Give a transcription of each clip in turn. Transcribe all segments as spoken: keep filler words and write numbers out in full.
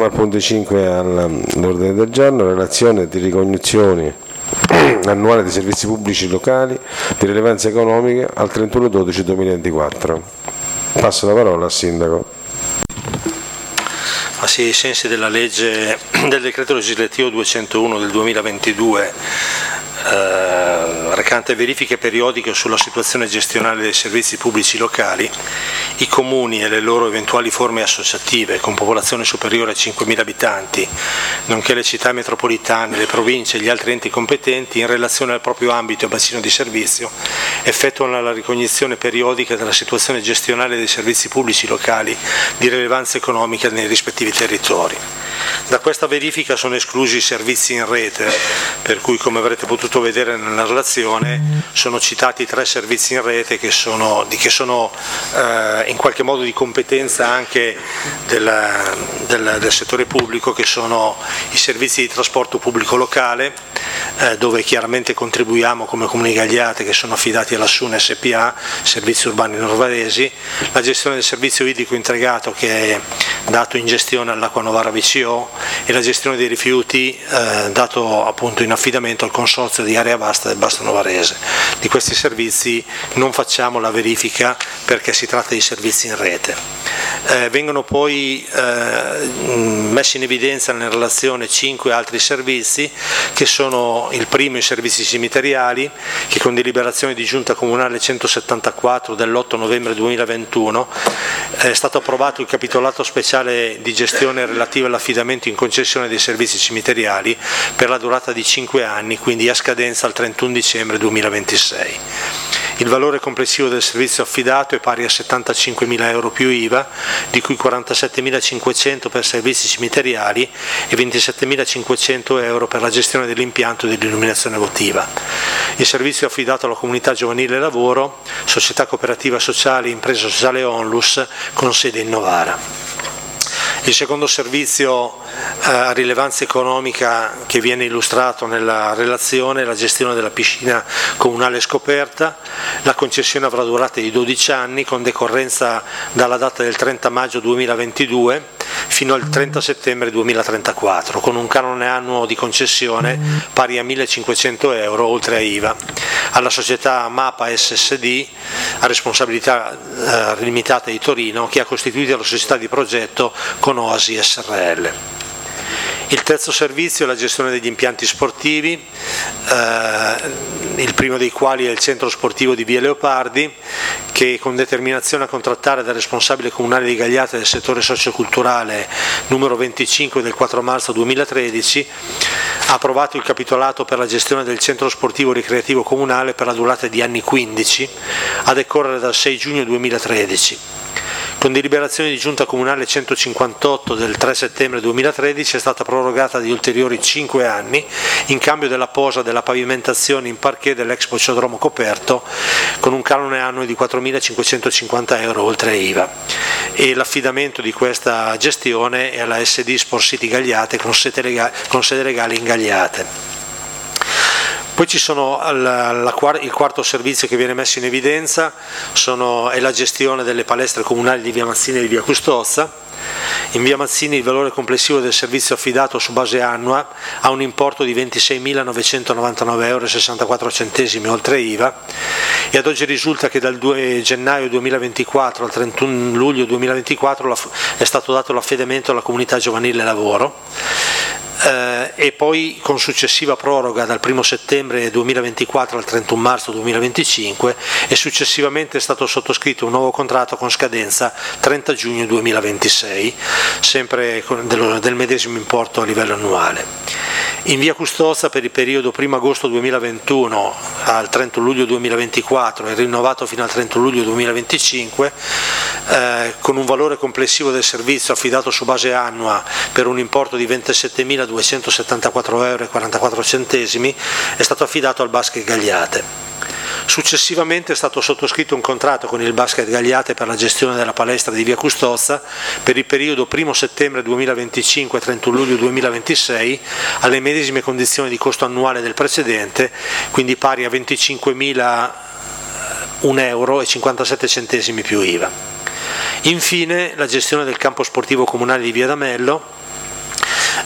Passiamo al punto cinque all'ordine del giorno, relazione di ricognizioni annuale dei servizi pubblici locali di rilevanza economica al trentuno dicembre duemilaventiquattro. Passo la parola al Sindaco. Ma sì, ai sensi della legge del decreto legislativo duecentouno del duemilaventidue, eh, recante verifiche periodiche sulla situazione gestionale dei servizi pubblici locali, i comuni e le loro eventuali forme associative con popolazione superiore a cinquemila abitanti, nonché le città metropolitane, le province e gli altri enti competenti, in relazione al proprio ambito e bacino di servizio, effettuano la ricognizione periodica della situazione gestionale dei servizi pubblici locali di rilevanza economica nei rispettivi territori. Da questa verifica sono esclusi i servizi in rete, per cui, come avrete potuto vedere nella relazione, sono citati tre servizi in rete che sono, che sono eh, in qualche modo di competenza anche del, del, del settore pubblico, che sono i servizi di trasporto pubblico locale, eh, dove chiaramente contribuiamo come Comune Gagliate, che sono affidati alla S U N S P A, Servizi Urbani Norvaresi, la gestione del servizio idrico integrato, che è dato in gestione all'Acqua Novara V C O, e la gestione dei rifiuti eh, dato appunto in affidamento al consorzio di Area Vasta del Basto Novarese. Di questi servizi non facciamo la verifica perché si tratta di servizi in rete. Eh, vengono poi eh, messi in evidenza nella relazione cinque altri servizi, che sono: il primo, i servizi cimiteriali, che con deliberazione di Giunta Comunale centosettantaquattro dell'otto novembre duemilaventuno è stato approvato il capitolato speciale di gestione relativo all'affidamento in concessione dei servizi cimiteriali per la durata di cinque anni, quindi a scadenza al trentuno dicembre duemilaventisei. Il valore complessivo del servizio affidato è pari a settantacinquemila euro più I V A, di cui quarantasettemilacinquecento per servizi cimiteriali e ventisettemilacinquecento euro per la gestione dell'impianto dell'illuminazione votiva. Il servizio è affidato alla Comunità Giovanile Lavoro, Società Cooperativa Sociale, Impresa Sociale Onlus, con sede in Novara. Il secondo servizio eh, a rilevanza economica che viene illustrato nella relazione è la gestione della piscina comunale scoperta. La concessione avrà durata di dodici anni, con decorrenza dalla data del trenta maggio duemilaventidue fino al trenta settembre duemilatrentaquattro, con un canone annuo di concessione pari a millecinquecento euro oltre a I V A. Alla società MAPA S S D, a responsabilità eh, limitata di Torino, che ha costituito la società di progetto con Oasi S R L. Il terzo servizio è la gestione degli impianti sportivi, eh, il primo dei quali è il centro sportivo di Via Leopardi, che con determinazione a contrattare dal responsabile comunale di Gagliate del settore socioculturale numero venticinque del quattro marzo duemilatredici ha approvato il capitolato per la gestione del centro sportivo ricreativo comunale per la durata di anni quindici, a decorrere dal sei giugno duemilatredici. Con deliberazione di Giunta Comunale centocinquantotto del tre settembre duemilatredici è stata prorogata di ulteriori cinque anni in cambio della posa della pavimentazione in parquet dell'ex bocciodromo coperto, con un canone annuo di quattromilacinquecentocinquanta euro oltre a I V A, e l'affidamento di questa gestione è alla S D Sport City Gagliate, con sede legale, con sede legale in Gagliate. Poi ci sono la, la, il quarto servizio che viene messo in evidenza, sono, è la gestione delle palestre comunali di Via Mazzini e di Via Custozza. In Via Mazzini il valore complessivo del servizio affidato su base annua ha un importo di ventiseimilanovecentonovantanove euro e sessantaquattro centesimi oltre I V A, e ad oggi risulta che dal due gennaio duemilaventiquattro al trentuno luglio duemilaventiquattro è stato dato l'affidamento alla Comunità Giovanile Lavoro. Eh, e poi, con successiva proroga dal primo settembre duemilaventiquattro al trentuno marzo duemilaventicinque, e successivamente è stato sottoscritto un nuovo contratto con scadenza trenta giugno duemilaventisei, sempre del, del medesimo importo a livello annuale. In Via Custozza, per il periodo primo agosto duemilaventuno al trentuno luglio duemilaventiquattro e rinnovato fino al trentuno luglio duemilaventicinque, eh, con un valore complessivo del servizio affidato su base annua per un importo di ventisettemiladuecentosettantaquattro euro e quarantaquattro centesimi, è stato affidato al Basket Gagliate. Successivamente è stato sottoscritto un contratto con il Basket Gagliate per la gestione della palestra di Via Custozza per il periodo primo settembre duemilaventicinque e trentuno luglio duemilaventisei, alle medesime condizioni di costo annuale del precedente, quindi pari a venticinquemila un euro e cinquantasette centesimi più I V A. Infine, la gestione del campo sportivo comunale di Via D'Amello,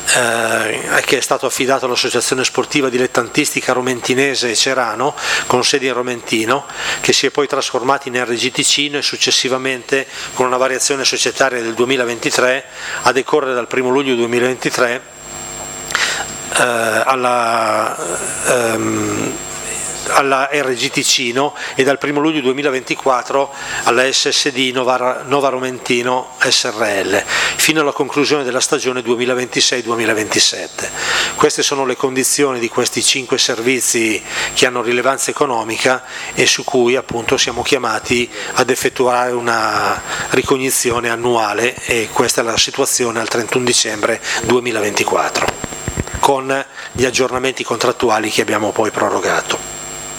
eh, che è stato affidato all'Associazione Sportiva Dilettantistica Romentinese e Cerano, con sede in Romentino, che si è poi trasformato in R G Ticino e successivamente, con una variazione societaria del duemilaventitré, a decorrere dal primo luglio duemilaventitré, eh, alla... Ehm, alla R G Ticino e dal primo luglio duemilaventiquattro alla S S D Nova, Nova Romentino S R L, fino alla conclusione della stagione duemilaventisei duemilaventisette. Queste sono le condizioni di questi cinque servizi che hanno rilevanza economica e su cui appunto siamo chiamati ad effettuare una ricognizione annuale, e questa è la situazione al trentuno dicembre duemilaventiquattro, con gli aggiornamenti contrattuali che abbiamo poi prorogato.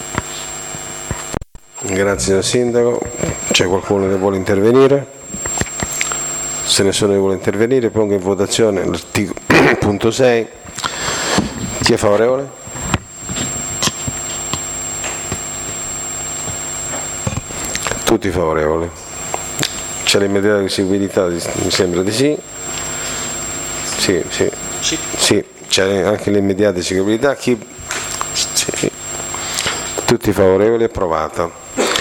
Grazie Sindaco. C'è qualcuno che vuole intervenire? Se nessuno vuole intervenire, pongo in votazione l'articolo punto sei. Chi è favorevole? Tutti favorevoli. C'è l'immediata eseguibilità? Mi sembra di sì. Sì, sì. Sì. Sì. C'è anche l'immediata eseguibilità. Chi... Sì. Tutti favorevoli, approvata.